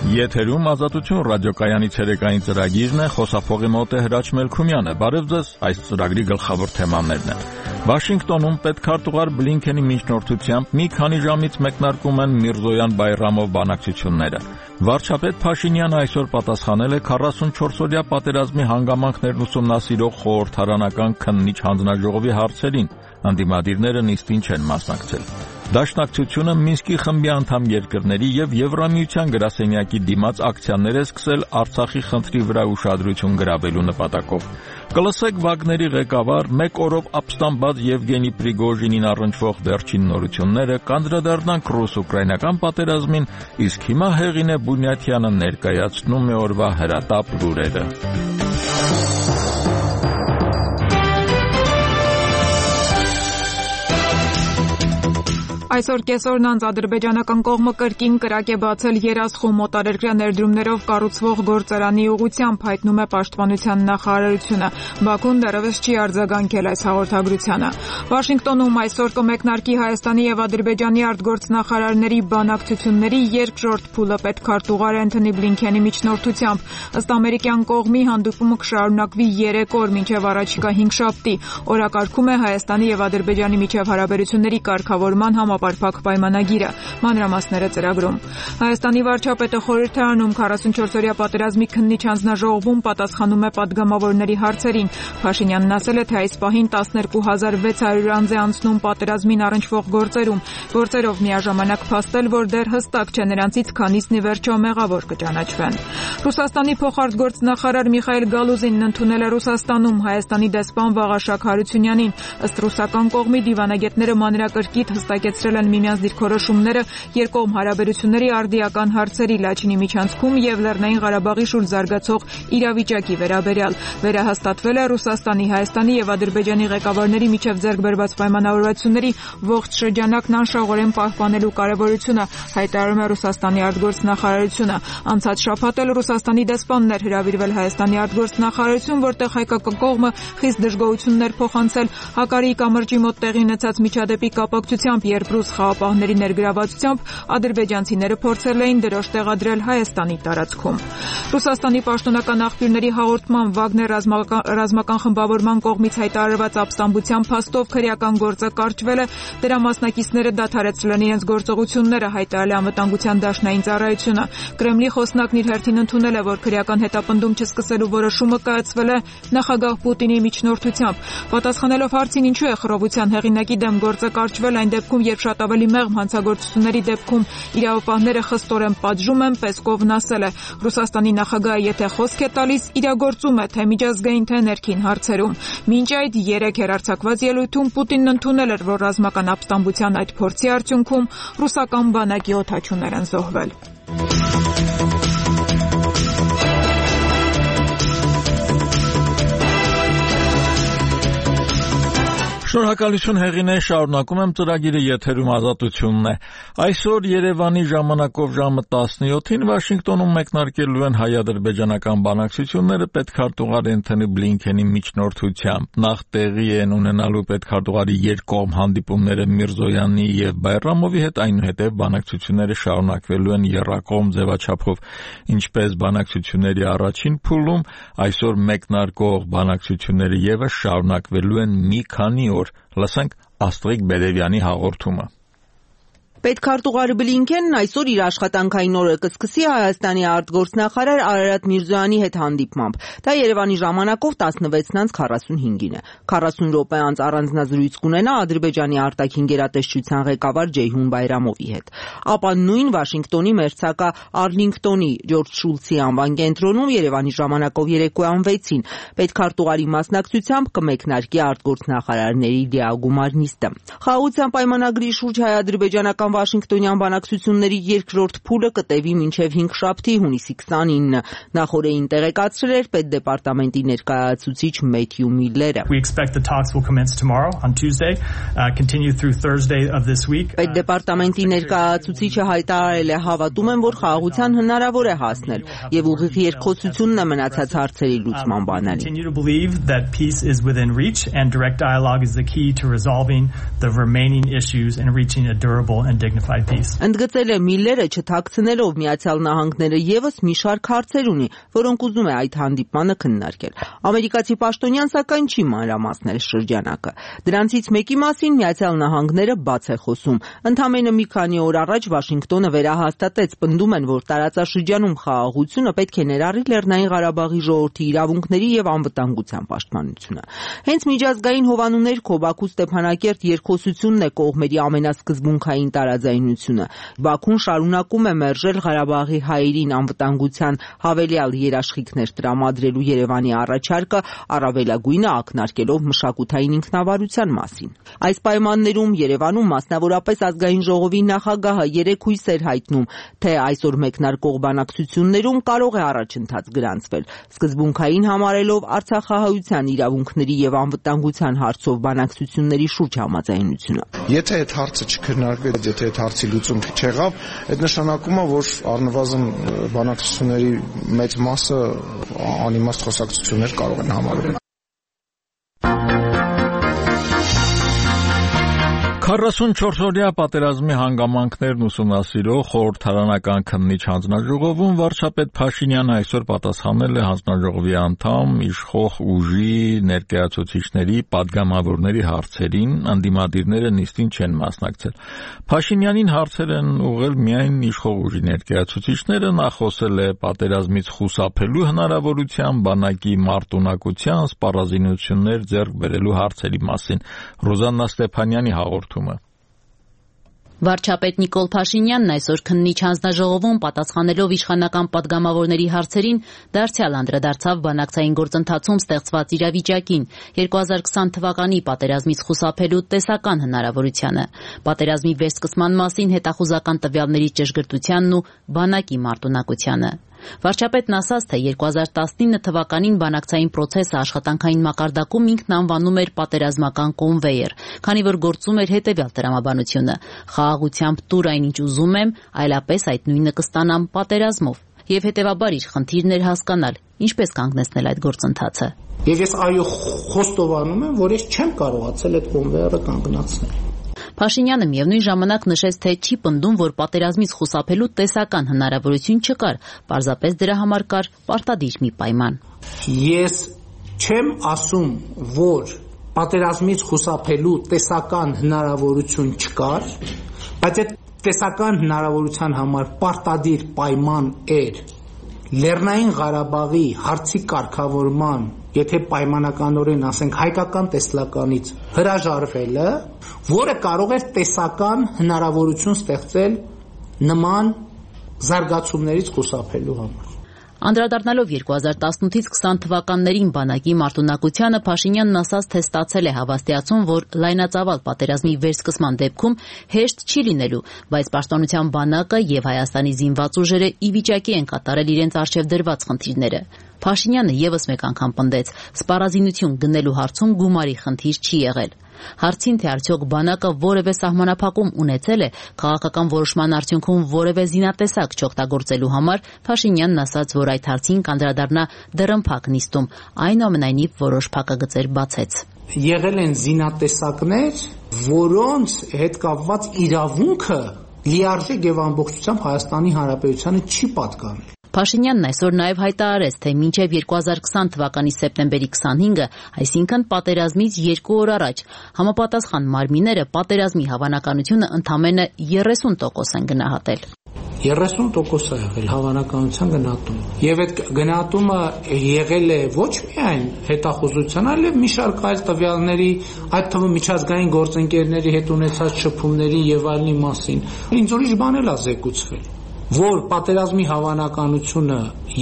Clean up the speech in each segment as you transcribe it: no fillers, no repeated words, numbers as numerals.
Եթերում Ազատություն ռադիոկայանի ցերեկային ծրագիրն է, խոսափողի մոտ է Հրաչ Մելքումյանը։ Բարև ձեզ, այս ծրագրի գլխավոր թեմաներն են։ Վաշինգտոնում պետքարտուղար Բլինքենի միջնորդությամբ մի քանի ժամից մեկնարկում են Միրզոյան-Բայրամով բանակցությունները։ Վարչապետ Փաշինյանը այսօր պատասխանել է 44-օրյա պատերազմի հանգամանքներն ուսումնասիրող խորհրդարանական քննիչ հանձնաժողովի հարցերին։ Անդիմադիրները նիստին չեն մասնակցել։ Դաշնակցությունը Մինսկի խմբի անդամ երկրների եւ Եվրամիության գրասենյակի դիմաց ակցիաներ է սկսել Արցախի խնդրի վրա ուշադրություն գրավելու նպատակով։ Կլսեք Վագների ղեկավար, 1 օրով ապստամբած Եվգենի Պրիգոժինին առնչվող վերջին նորությունները, կանդրադառնանք ռուս-ուկրաինական պատերազմին, իսկ հիմա Հեղինե Բունյաթյանը ներկայացնում է օրվա հրատապ լուրերը։ Այսօր կեսօրն անց ադրբեջանական կողմը կրկին կրակ է բացել երասխում մոտարերկրյա ներդրումներով կառուցվող գործարանի ուղղությամբ, հայտնում է Պաշտպանության նախարարությունը։ Բաքուն դեռևս չի արձագանքել այս հաղորդագրությանը։ Վաշինգտոնում այսօր կմեկնարկի Հայաստանի եւ Ադրբեջանի արտգործնախարարների բանակցությունների երկրորդ փուլը պետքարտուղար Անթոնի Բլինքենի միջնորդությամբ։ Ըստ ամերիկյան կողմի հանդիպումը կշարունակվի 3 օր մինչև առաջիկա 5 շաբթի։ Օրակարգում է Հայաստանի եւ Ադրբեջանի միջև հարաբերությունների կարգավորման համապարփակ պայմանագիրը։ Մանրամասները ծրագրում։ Հայաստանի վարչապետը խորհրդարանում 44-օրյա պատերազմի քննիչ հանձնաժողովում պատասխանում է պատգամավորների հարցերին։ Փաշինյանն ասել է, թե այս պահին 12600 անձ է անցնում պատերազմին առնչվող գործերով միաժամանակ փաստել, որ դեռ հստակ չէ նրանցից քանիսն ի վերջո մեղավոր կճանաչվեն։ Ռուսաստանի փոխարտգործնախարար Միխայել Գալուզինն ընդունել է Ռուսաստանում Հայաստանի դեսպան Վաղաշակ Հարությունյանին։ Ըստ ռուսական կողմի դիվանագետները մանրակրկիտ հստակեցրել են միմյանց դիրքորոշումները երկկողմ հարաբերությունների արդիական հարցերի, Լաչինի միջանցքում եւ Լեռնային Ղարաբաղի շուրջ զարգացող իրավիճակի վերաբերյալ։ Վերահաստատվել է Ռուսաստանի, Հայաստանի եւ Ադրբեջանի ղեկավարների միջև ձեռք բերված պայմանավորվածությունների ողջ շրջանակն անշեղորեն պահպանելու կարեւորությունը, հայտարարում է Ռուսաստանի արտգործնախարարությունը։ Անցած շաբաթ էլ Ռուսաստանի դեսպանն էր հրավիրվել Հայաստանի արտգործնախարարություն, որտեղ հայկական կողմը խիստ դժգոհություններ փոխանցել Հակարիի կամրջի մոտ տեղի ունեցած միջադեպի կապակցությամբ, երբ ռուս խաղապահների ներգրավվածությամբ ադրբեջանցիները փորձել էին դրոշ տեղադրել Հայաստանի տարածքում։ Ռուսաստանի պաշտոնական աղբյուրների հաղորդման Վագներ ռազմական խմբավորման կողմից հայտարարված ապստամբության փաստով քրեական գործը կարճվել է, դրա մասնակիցները դադարեցրել են իրենց գործողությունները, հայտարարել է անվտանգության դաշնային ծառայությունը։ Կրեմլի խոսնակն իր հերթին ընդունել է, որ քրեական հետապնդում չսկսելու որոշումը կայացվել է նախագահ Պուտինի միջնորդությամբ։ Պատասխանելով հարցին ինչու է խռովության հեղինակի դեմ գործը կարճվել, այն դեպքում, երբ շատ ավելի մեղմ հանցագործությունների դեպքում իրավապահները խստորեն պատժում են, Պեսկովն ասել է. Ռուսաստանի նախագահը եթե խոսք է տալիս, իրագործում է թե միջազգային, թե ներքին հարցերում։ Մինչ այդ 3 հեռարձակված ելույթում Պուտինն ընդունել էր, որ ռազմական ապստամբության այդ փորձի արդյունքում ռուսական բանակի օդաչուներ են զոհվել։ Շնորհակալություն Հեղինե, շարունակում եմ ծրագիրը, եթերում Ազատությունն է։ Այսօր Երևանի ժամանակով ժամը 17-ին Վաշինգտոնում մեկնարկելու են հայ-ադրբեջանական բանակցությունները պետքարտուղար Անթոնի Բլինքենի միջնորդությամբ։ Նախ տեղի են ունենալու պետքարտուղարի երկկողմ հանդիպումները Միրզոյանի եւ Բայրամովի հետ, այնուհետև բանակցությունները շարունակվելու են եռակողմ ձևաչափով, ինչպես բանակցությունների առաջին փուլում, այսօր մեկնարկող բանակցությունները եւս շարունակվելու են մի քանի օր։ Լսենք Աստղիկ Բերևյանի հաղորդումը։ Պետքարտուղար Բլինքենն այսօր իր աշխատանքային օրը կսկսի Հայաստանի արտգործնախարար Արարատ Միրզոյանի հետ հանդիպմամբ։ Դա Երևանի ժամանակով 16:45-ին է։ 40 րոպե անց առանձնազրույց կունենա Ադրբեջանի արտաքին գերատեսչության ղեկավար Ջեյհուն Բայրամովի հետ։ Ապա նույն Վաշինգտոնի մերձակա Արլինգտոնի Ջորջ Շուլցի անվան կենտրոնում Երևանի ժամանակով երեկոյան 6-ին պետքարտուղարի մասնակցությամբ կմեկնարկի արտգործնախարարների դիագումար նիստը։ Խաղաղության պայմանագրի շուրջ հայ-ադրբեջանական Վաշինգտոնյան բանակցությունների երկրորդ փուլը կտևի մինչև 5 շաբթի հունիսի 29-ը։ Նախորդին տեղեկացրել էր պետդեպարտամենտի ներկայացուցիչ Մեթյու Միլլերը։ Պետդեպարտամենտի ներկայացուցիչը հայտարարել է. հավատում եմ, որ խաղաղության հնարավոր է հասնել եւ ուղիղ երկխոսությունն է մնացած հարցերի լուծման բանալին։ Ընդգծել է Միլլերը, չթաքցնելով Միացյալ Նահանգները եւս մի շարք հարցեր ունի, որոնք ուզում է այդ հանդիպմանը քննարկել։ Ամերիկացի պաշտոնյան սակայն չի մանրամասնել շրջանակը։ Դրանցից մեկի մասին Միացյալ Նահանգները բաց է խոսում։ Ընդամենը մի քանի օր առաջ Վաշինգտոնը վերահաստատեց, պնդում են, որ տարածաշրջանում խաղաղությունը պետք է ներառի Լեռնային Ղարաբաղի ժողովրդի իրավունքների եւ անվտանգության պաշտպանությունը։ Հենց միջազգային հովանու ներքո Բաքու-Ստեփանակերտ երկխոսությունն է կողմերի ամենասկզբունքային տարաձայնությունը։ Բաքուն շարունակում է մերժել Ղարաբաղի հայերին անվտանգության հավելյալ երաշխիքներ տրամադրելու Երևանի առաջարկը, առավելագույնը ակնարկելով մշակութային ինքնավարության մասին։ Այս պայմաններում Երևանում, մասնավորապես Ազգային ժողովի նախագահը երեք հույս էր հայտնում, թե այսօր մեկնարկող բանակցություններում կարող է առաջընթաց գրանցվել, սկզբունքային համարելով արցախահայության իրավունքների եւ անվտանգության հարցով բանակցությունների շուրջ համաձայնությունը։ Եթե այդ հարցը չքննարկվեց, եթե այդ հարցի լուծում չեղավ, այդ նշանակում է, որ առնվազն բանակցությունների մեծ մասը անիմաստ խոսակցություններ կարող են համարվել։ 44-օրյա պատերազմի հանգամանքներն ուսումնասիրող խորհրդարանական քննիչ հանձնաժողովում վարչապետ Փաշինյանը այսօր պատասխանել է հանձնաժողովի անդամ, իշխող ուժի ներկայացուցիչների, պատգամավորների հարցերին, ընդդիմադիրները նիստին չեն մասնակցել։ Փաշինյանին հարցեր են ուղղել միայն իշխող ուժի ներկայացուցիչները, նա խոսել է պատերազմից խուսափելու հնարավորության, բանակի մարտունակության, սպառազինություններ ձեռք բերելու հարցերի մասին։ Ռոզաննա Ստեփանյանի հաղորդում։ Վարչապետ Նիկոլ Փաշինյանն այսօր քննիչ հանձնաժողովում պատասխանելով իշխանական պատգամավորների հարցերին դարձյալ անդրադարձավ բանակցային գործընթացում ստեղծված իրավիճակին, 2020 թվականի պատերազմից խուսափելու տեսական հնարավորությանը, պատերազմի վերսկսման մասին հետախուզական տվյալների ճշգրտությանն ու բանակի մարտունակությանը։ Վարչապետն ասաց, թե 2019 թվականին բանակցային պրոցեսը աշխատանքային մակարդակում ինքն անվանում էր պատերազմական կոնվեյեր, քանի որ գործում էր հետևյալ տրամաբանությունը՝ խաղաղությամբ տուր այն ինչ ուզում եմ, այլապես այդ նույնը կստանամ պատերազմով, եւ հետեւաբար իր խնդիրն էր հասկանալ, ինչպես կանգնեցնել այդ գործընթացը։ Եվ ես խոստովանում եմ, որ ես չեմ կարողացել այդ կոնվեյերը կանգնացնել։ Փաշինյանը միևնույն ժամանակ նշեց, թե չի պնդում, որ պատերազմից խուսափելու տեսական հնարավորություն չկար, պարզապես դրա համար կար պարտադիր մի պայման։ Ես չեմ ասում, որ պատերազմից խուսափելու տեսական հնարավորություն չկար, բայց այդ տեսական հնարավորության համար պարտադիր պայման էր Լեռնային Ղարաբաղի հարցի կարգավորման, եթե պայմանականորեն ասենք հայկական տեսլականից հրաժարվելը, որը կարող էր տեսական հնարավորություն ստեղծել նման զարգացումներից խուսափելու համար։ Անդրադառնալով 2018-ից 20 թվականներին բանակի մարտունակությանը, Փաշինյանն ասաց, թե ստացել է հավաստիացում, որ լայնածավալ պատերազմի վերսկսման դեպքում հեշտ չի լինելու, բայց պաշտպանության բանակը եւ Հայաստանի զինված ուժերը ի վիճակի են կատարել իրենց առջև դրված խնդիրները։ Փաշինյանը եւս մեկ անգամ պնդեց, սպառազինություն գնելու հարցում գումարի խնդիր չի եղել։ Հարցին, թե արդյոք բանակը որևէ սահմանափակում ունեցել է քաղաքական որոշման արդյունքում որևէ զինատեսակ չօգտագործելու համար, Փաշինյանն ասաց, որ այդ հարցին կանդրադառնա դռնփակ նիստում, այնուամենայնիվ որոշ փակագծեր բացեց։ Եղել են զինատեսակներ, որոնց հետ կապված իրավունքը լիարժեք եւ ամբողջությամբ Հայաստանի Հանրապետությանը չի պատկանել։ Փաշինյանն այսօր նաև հայտարարեց, թե մինչև 2020 թվականի սեպտեմբերի 25-ը, այսինքն պատերազմից 2 օր առաջ, համապատասխան մարմինները պատերազմի հավանականությունը ընդամենը 30% են գնահատել։ 30% է եղել հավանականության գնահատումը։ Եվ այդ գնահատումը եղել է ոչ միայն հետախուզության, այլև մի շարք այլ տվյալների, այդ թվում միջազգային գործընկերների հետ ունեցած շփումների եւ այլնի մասին։ Ինձ ուրիշ բան էլ է զեկուցվել, որ պատերազմի հավանականությունը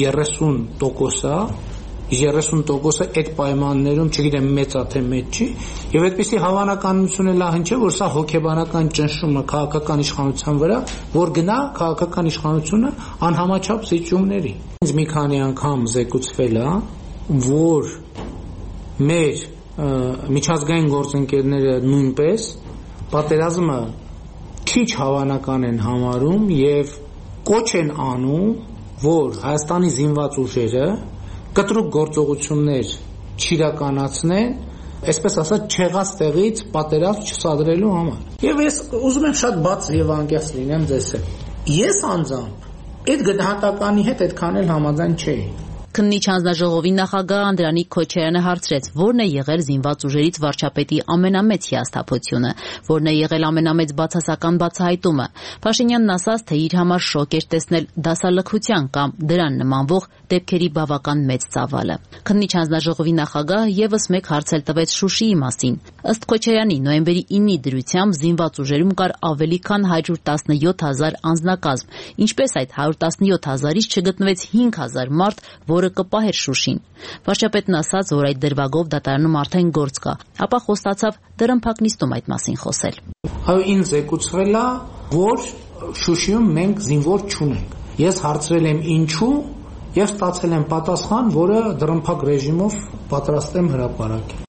30% է, 30%-ը այդ պայմաններում, չգիտեմ, մեծ է թե մեծ չի, եւ այդպիսի հավանականություն էլ ահին չէ, որ սա հոգեբանական ճնշումը քաղաքական իշխանության վրա, որ գնա քաղաքական իշխանությունը անհամաչափ զիջումների։ Ինձ մի քանի անգամ զեկուցվել է, որ մեր միջազգային գործընկերները նույնպես պատերազմը քիչ հավանական են համարում եւ կոչ են անում, որ Հայաստանի զինված ուժերը կտրուկ գործողություններ չիրականացնեն այսպես ասած չեղած տեղից պատերազմ չսադրելու համար։ Եվ ես ուզում եմ շատ բաց եւ անկեղծ լինեմ ձեզ հետ։ Ես անձամբ այդ գնահատականի հետ այդքան էլ համաձայն չէի։ Քննիչ հանձնաժողովի նախագահ Անդրանիկ Քոչարյանը հարցրեց, որն է եղել զինված ուժերից վարչապետի ամենամեծ հիասթափությունը, որն է եղել ամենամեծ բացասական բացահայտումը։ Փաշինյանն ասաց, թե իր համար շոկ էր տեսնել դասալքության կամ դրան նմանվող դեպքերի բավական մեծ ծավալը։ Քննիչ հանձնաժողովի նախագահը եւս մեկ հարց էլ տվեց Շուշիի մասին։ Ըստ Քոչարյանի, նոյեմբերի 9-ի դրությամբ զինված ուժերում կար ավելի քան 117,000 անձնակազմ, ինչպես այդ 117,000-ից չգտնվեց 5,000 մարդ, որը կպահեր Շուշին։ Վարչապետն ասաց, որ այդ դրվագով դատարանում արդեն գործ կա, ապա խոստացավ դրամփակ նիստում այդ մասին խոսել։ Այո, ինձ եկուցվել է, որ Շուշիում մենք զինվոր չունենք։ Ես հարցրել եմ ինչու եւ ստացել եմ պատասխան, որը դրամփակ ռեժիմով պատրաստ եմ հրապարակել։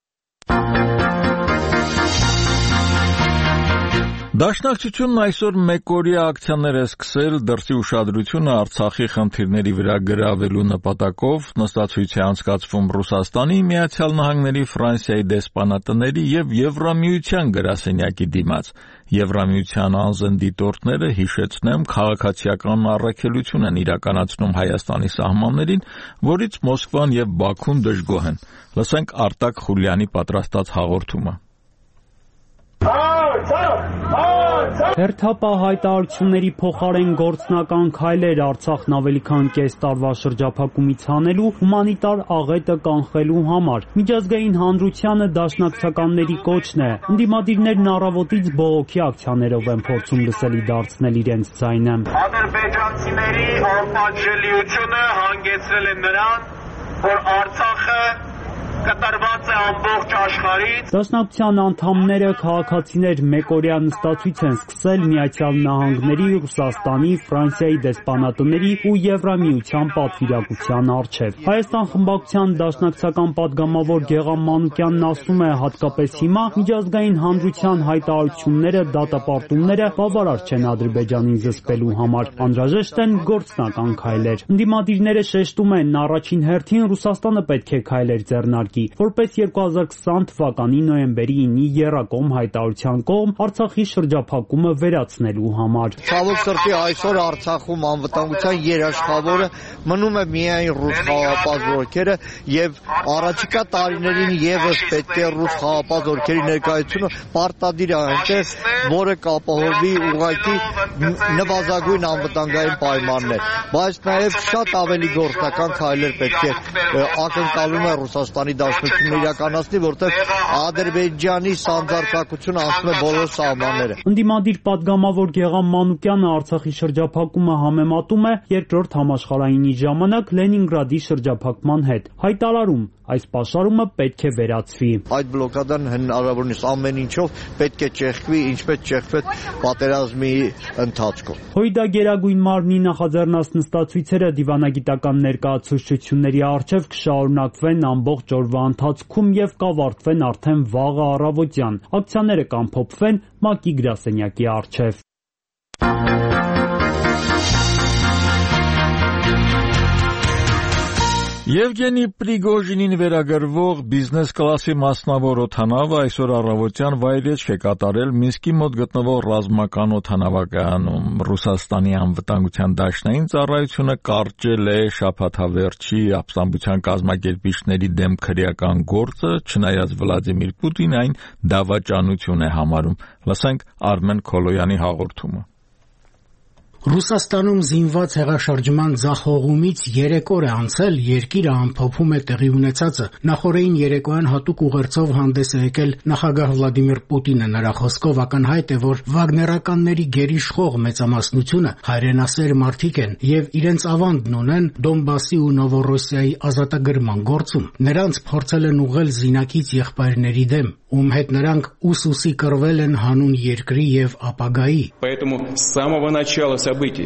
Դաշնակցությունն այսօր մեկօրյա ակցիաներ է սկսել դրսի ուշադրությունը Արցախի խնդիրների վրա գրավելու նպատակով նստացույց է անցկացվում Ռուսաստանի, Միացյալ Նահանգների, Ֆրանսիայի դեսպանատների եւ Եվրամիության գրասենյակի դիմաց։ Եվրամիության անձն դիտորդները, հիշեցնեմ, քաղաքացիական առաքելություն են իրականացնում Հայաստանի սահմաններին, որից Մոսկվան եւ Բաքուն դժգոհ են։ Լսենք Արտակ Խուլյանի պատրաստած հաղորդումը։ Հերթապահ հայտարարությունների փոխարեն գործնական քայլեր Արցախն ավելի քան կես տարվա շրջափակումից հանելու, հումանիտար աղետը կանխելու համար։ Միջազգային հանրությանը դաշնակցականների կոչն է։ Ընդդիմադիրներն առավոտից բողոքի ակցիաներով են փորձում լսելի դարձնել իրենց ձայնը։ Ադրբեջանցիների անպատժելիությունը հանգեցրել է նրան, որ Արցախը կտրված է ամբողջ աշխարհից։ Դաշնակցության անդամները, քաղաքացիներ մեկօրյա նստացույց են սկսել Միացյալ Նահանգների, Ռուսաստանի, Ֆրանսիայի դեսպանատների ու Եվրամիության պատվիրակության առջև։ Հայաստան խմբակցության դաշնակցական падգամավոր Գեղամ Մանուկյանն ասում է, հատկապես հիմա միջազգային հանրության հայտարարությունները, դատապարտումները բավարար չեն Ադրբեջանին զսպելու համար, անհրաժեշտ են գործնական քայլեր։ Ընդդիմադիրները շեշտում են, առաջին հերթին Ռուսաստանը պետք է քայլեր ձեռնարկի, որպես 2020 թվականի նոյեմբերի 9-ի եռակողմ հայտարարության կողմ Արցախի շրջափակումը վերացնելու համար։ Ցավոք սրտի այսօր Արցախում անվտանգության երաշխավորը մնում է միայն ռուս խաղաղապահ զորքերը եւ առաջիկա տարիներին եւս պետք է ռուս խաղաղապահ զորքերի ներկայությունը պարտադիր է այնտեղ, որը կապահովի ուղղակի նվազագույն անվտանգային պայմաններ, բայց նաեւ շատ ավելի գործնական քայլեր պետք է ակնկալում է Ռուսաստանի դաշնությունը իրականացնի, որտեղ Ադրբեջանի սանձարձակությունը անցնում է բոլոր սահմանները։ Ընդդիմադիր падգամավոր Գեղամ Մանուկյանը Արցախի շրջափակումը համեմատում է Երկրորդ համաշխարհայինի ժամանակ Լենինգրադի շրջափակման հետ։ Հայտարարում, այս պաշարումը պետք է վերացվի։ Այդ բլոկադան հնարավորինս ամեն ինչով պետք է ճեղքվի, ինչպես ճեղքվեց պատերազմի ընթացքում։ Հույդա Գերագույն մարմնի նախաձեռնած նստացույցերը դիվանագիտական ներկայացուցչությունների առջև կշարունակվեն ամբողջ օրվա ընթացքում եւ կավարտվեն արդեն վաղը առավոտյան։ Ակցիաները կամփոփվեն ՄԱԿ-ի գրասենյակի առջև։ Եվգենի Պրիգոժինին վերագրվող բիզնես կլասի մասնավոր օդանավը այսօր առավոտյան վայրեջք է կատարել Մինսկի մոտ գտնվող ռազմական օդանավակայանում։ Ռուսաստանի անվտանգության դաշնային ծառայությունը կարճել է շաբաթավերջի ապստամբության կազմակերպիչների դեմ քրեական գործը, չնայած Վլադիմիր Պուտինն այն դավաճանություն է համարում։ Լսենք Արմեն Քոլոյանի հաղորդումը։ Ռուսաստանում զինված հեղաշրջման ձախողումից 3 օր է անցել, երկիրը ամփոփում է տեղի ունեցածը։ Նախորդին երեկոյան հատուկ ուղերձով հանդես է եկել նախագահ Վլադիմիր Պուտինը։ Նրա խոսքով ակնհայտ է, որ վագներականների գերիշխող մեծամասնությունը հայրենասեր մարդիկ են եւ իրենց ավանդն ունեն Դոնբասի ու Նովոռոսիայի ազատագրման գործում։ Նրանց փորձել են ուղղել զինակից եղբայրների դեմ, ում հետ նրանք ուսուսի կռվել են հանուն երկրի եւ ապագայի։ Поэтому с самого начала событий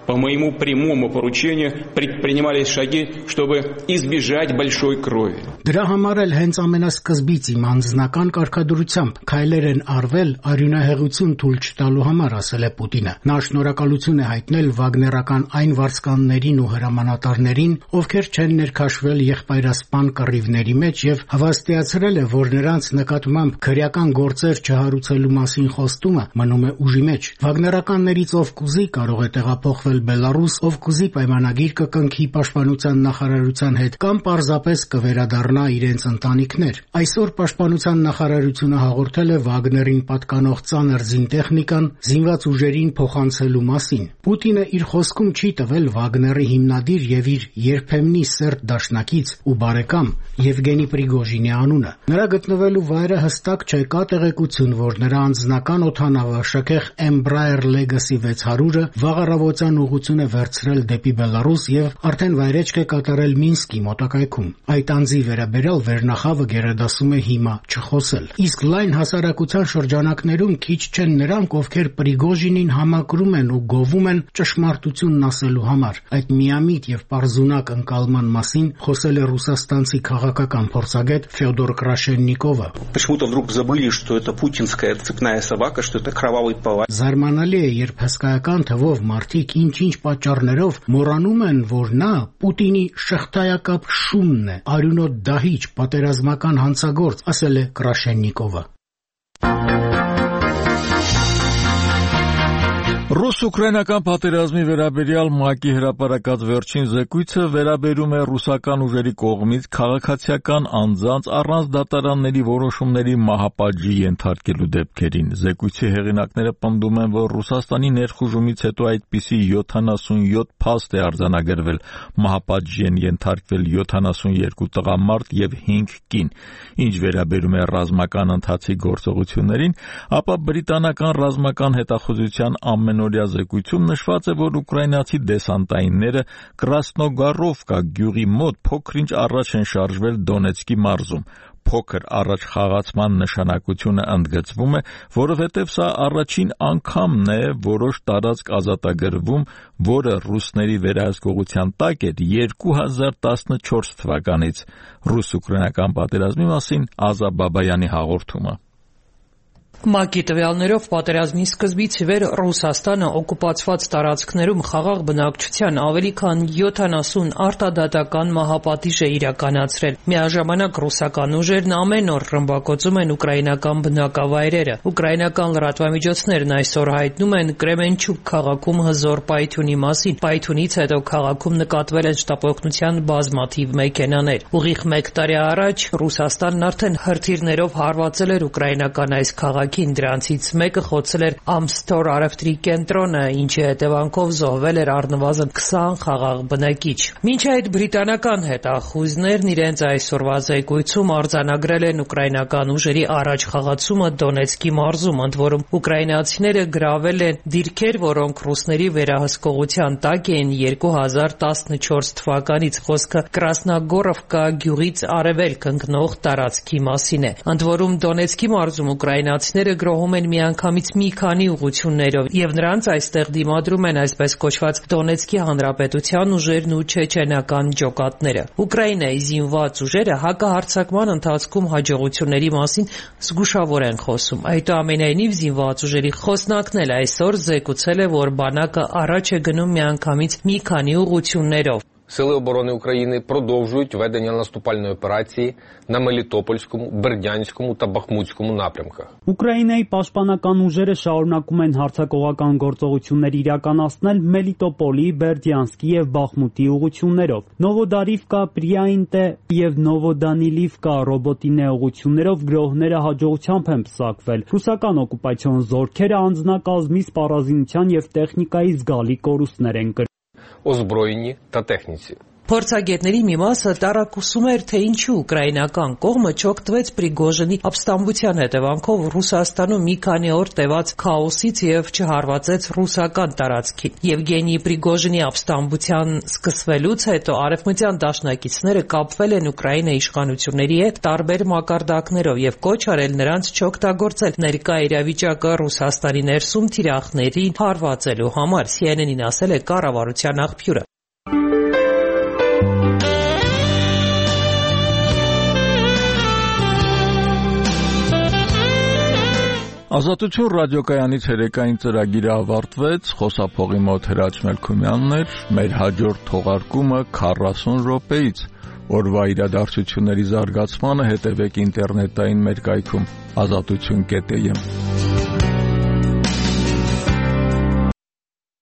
По моему прямому поручению предпринимались шаги, чтобы избежать большой крови. Դրա համար էլ հենց ամենասկզբից իմ անձնական կարգադրությամբ քայլեր են արվել արյունահեղություն թույլ չտալու համար, ասել է Պուտինը։ Նա շնորհակալություն է հայտնել վագներական այն վարձկաններին ու հրամանատարներին, ովքեր չեն ներքաշվել եղբայրասպան կռիվների մեջ եւ հավաստիացրել է, որ նրանց նկատմամբ քրեական գործեր չհարուցելու մասին խոստումը մնում է ուժի մեջ։ Վագներականներից ով կուզի կարող է տեղափոխվել Բելարուս, ով կուզի պայմանագիր կկնքի պաշտպանության նախարարության հետ կամ պարզապես կվերադառնա իրենց ընտանիքներ։ Այսօր պաշտպանության նախարարությունը հաղորդել է Վագներին պատկանող ծանր զինտեխնիկան զինված ուժերին փոխանցելու մասին։ Պուտինը իր խոսքում չի տվել Վագների հիմնադիր եւ իր երբեմնի սերտ դաշնակից ու բարեկամ Եվգենի Պրիգոժինի անունը։ Նրա գտնվելու վայրը հստակ չէ, կա տեղեկություն, որ նրա անձնական օդանավը շքեղ Embraer Legacy 600-ը վաղ առավոտյան ուղղություն է վերցրել դեպի Բելարուս եւ արդեն վայրեջք է կատարել Մինսկի մոտակայքում։ Այդ անձի վերաբերյալ վերնախավը գերադասում է հիմա չխոսել։ Իսկ լայն հասարակության շրջանակներում քիչ չեն նրանք, ովքեր Պրիգոժինին համակրում են ու գովում են ճշմարտությունն ասելու համար։ Այդ միամիտ եւ պարզունակ ընկալման մասին խոսել է ռուսաստանցի քաղաքական փորձագետ Ֆյոդոր Կրաշեննիկովը։ Почему-то вдруг забыли, что это путинская цепная собака, что это кровавый палач. Զարմանալի է, երբ հսկայական թվով մարդիկ ինչ-ինչ պատճառներով մոռանում են, որ նա Պուտինի շղթայակապ շունն է, արյունոտ դահիճ, պատերազմական հանցագործ, ասել է Կրաշեննիկովը։ Ռուս-ուկրաինական պատերազմի վերաբերյալ ՄԱԿ-ի հրապարակած վերջին զեկույցը վերաբերում է ռուսական ուժերի կողմից քաղաքացիական անձանց առանց դատարանների որոշումների մահապատժի ենթարկելու դեպքերին։ Զեկույցի հեղինակները պնդում են, որ Ռուսաստանի ներխուժումից հետո այդպիսի 77 փաստ է արձանագրվել, մահապատժի են ենթարկվել 72 տղամարդ եւ 5 կին։ Ինչ վերաբերում է ռազմական ընթացի գործողություններին, ապա բրիտանական ռազմական հետախուզության ամենօրյա զեկույցում նշված է, որ ուկրաինացի դեսանտայինները Կրասնոգարովկա գյուղի մոտ փոքր-ինչ առաջ են շարժվել Դոնեցկի մարզում։ Փոքր առաջ խաղացման նշանակությունը ընդգծվում է, որովհետև սա առաջին անգամն է որոշ տարածք ազատագրվում, որը ռուսների վերահսկողության տակ էր 2014 թվականից։ Ռուս-ուկրաինական պատերազմի մասին Ազա Բաբայանի հաղորդումը։ ՄԱԿ-ի տվյալներով պատերազմի սկզբից ի վեր Ռուսաստանը օկուպացված տարածքներում խաղաղ բնակչության ավելի քան 70 արտադատական մահապատիժ է իրականացրել։ Միաժամանակ ռուսական ուժերն ամեն օր ռմբակոծում են ուկրաինական բնակավայրերը։ Ուկրաինական լրատվամիջոցներն այսօր հայտնում են Կրեմենչուկ քաղաքում հզոր պայթյունի մասին։ Պայթյունից հետո քաղաքում նկատվել են շտապօգնության բազմաթիվ մեքենաներ։ Ուղիղ 1 տարի առաջ Ռուսաստանն արդեն հրթիռներով հարվածել էր ուկրաինական այս քաղաքի։ Դրանցից մեկը խոցել էր Ամստոր առևտրի կենտրոնը, ինչի հետևանքով զոհվել էր առնվազն 20 խաղաղ բնակիչ։ Մինչ այդ բրիտանական հետախույզներն իրենց այսօրվա զեկույցում արձանագրել են ուկրաինական ուժերի առաջ խաղացումը Դոնեցկի մարզում, ընդ որում ուկրաինացիները գրավել են դիրքեր, որոնք ռուսների վերահսկողության տակ էին 2014 թվականից։ Խոսքը Կրասնագորովկա գյուղից արևելք ընկնող տարածքի մասին է։ Ընդ որում Դոնեցկի մարզում ուկրաինացիները գրոհում են միանգամից մի քանի ուղղություններով եւ նրանց այստեղ դիմադրում են այսպես կոչված Դոնեցկի հանրապետության ուժերն ու չեչենական ջոկատները։ Ուկրաինայի զինված ուժերը հակահարձակման ընթացքում հաջողությունների մասին զգուշավոր են խոսում։ Այդուամենայնիվ զինված уժերի խոսնակն էլ այսօր զեկուցել է, որ բանակը առաջ է գնում միանգամից մի քանի ուղղություններով։ Сили оборони України продовжують ведення наступальної операції на Мелітопольському, Бердянському та Бахмутському напрямках. Ուկրաինայի պաշտպանական ուժերը շարունակում են հարձակողական գործողություններ իրականացնել Մելիտոպոլի, Բերդյանսկի եւ Բախմուտի ուղղություններով։ Նովոդարիվկա, Պրիայինտե եւ Նովոդանիլիվկա ռոբոտինե ուղղություններով գրոհները հաջողությամբ են պսակվել։ Ռուսական օկուպացիոն զորքերը անձնակազմի սպառազինության եւ տեխնիկայի զգալի կորուստներ են կրել։ Озброєнні та техніці. Փորձագետների մի մասը տարակուսում էր, թե ինչու ուկրաինական կողմը չօգտվեց Պրիգոժինի ապստամբության հետևանքով Ռուսաստանում մի քանի օր տևած քաոսից եւ չհարվածեց ռուսական տարածքին։ Եվգենի Պրիգոժինի ապստամբության սկսվելուց հետո արևմտյան դաշնակիցները կապվել են Ուկրաինայի իշխանությունների հետ տարբեր մակարդակներով եւ կոչ արել նրանց չօգտագործել ներկա իրավիճակը Ռուսաստանի ներսում թիրախներին հարվածելու համար, CNN-ին ասել է կառավարության աղբյուրը։ Ազատություն ռադիոկայանի ցերեկային ծրագիրը ավարտվեց, խոսափողի մոտ Հրաչ Մելքումյանն էր, մեր հաջորդ թողարկումը 40 րոպեից։ Օրվա իրադարձությունների զարգացմանը հետևեք ինտերնետային մեր կայքում azatutun.am